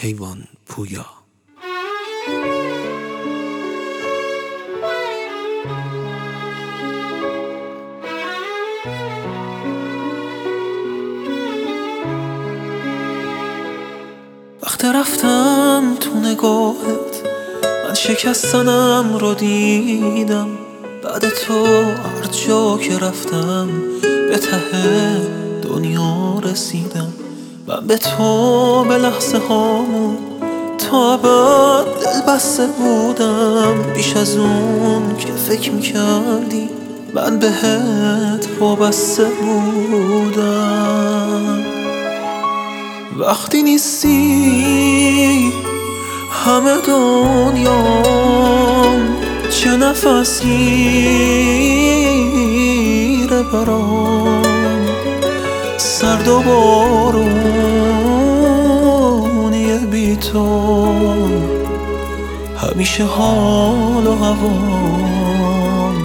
کیوان پویا. وقتی رفتم تو نگاهت من شکستنم رو دیدم، بعد تو هر جا که رفتم به ته دنیا رسیدم. من به تو به لحظه هامون تا ابد دل بسته بودم، بیش از اون که فکر میکردی من بهت وابسته بودم. وقتی نیستی همه دنیام چه نفس گیره برام، سرد و بارونیه بی تو همیشه حال و هوام.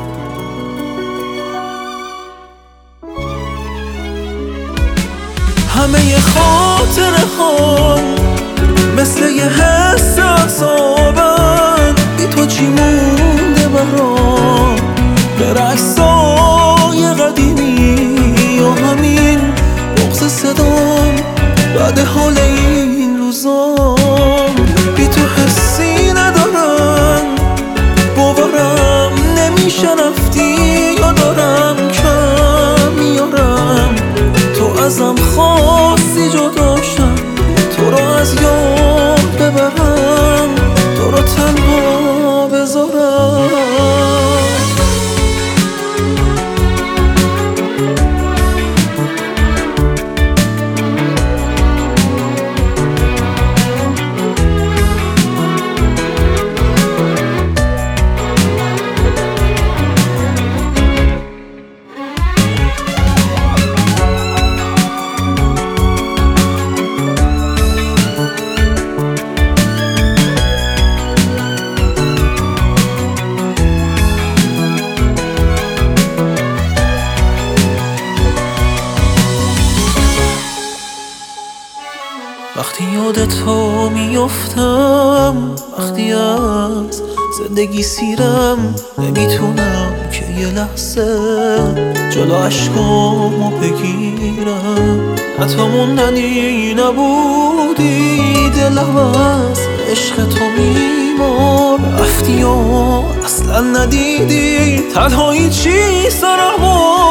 همه خاطره هم مثل یه حس عذابن، بی تو چی مونده برام برعکسای قدیمی و همین بغض صدام بعد حال این روزام. بی تو حسی ندارم باورم نمیشه رفتی یا دارم کم میارم، تو ازم خواستی جداشم تو رو از یاد ببرم، تو رو تنها بذارم. وقتی یاد تو میافتم، وقتی از زندگی سیرم نمیتونم که یه لحظه جلو عشقامو بگیرم. حتی موندنی نبودی دلم از عشق تو میمار، رفتی و اصلا ندیدی تنهایی چی سرم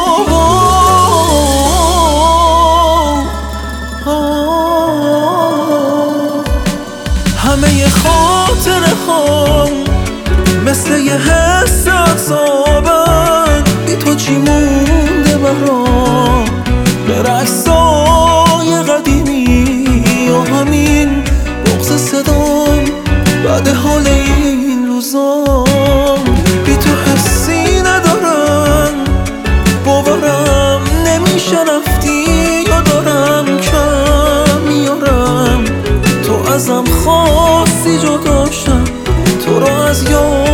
همه خاطره هم مثل یه حس عذابن، بی تو چی مونده برام برعکسای قدیمی و همین بغض صدام بعد حال این روزام. بی تو حسی ندارم باورم نمیشه رفتی یا دارم کم میارم، تو ازم خواستی جداشم تو رو از یاد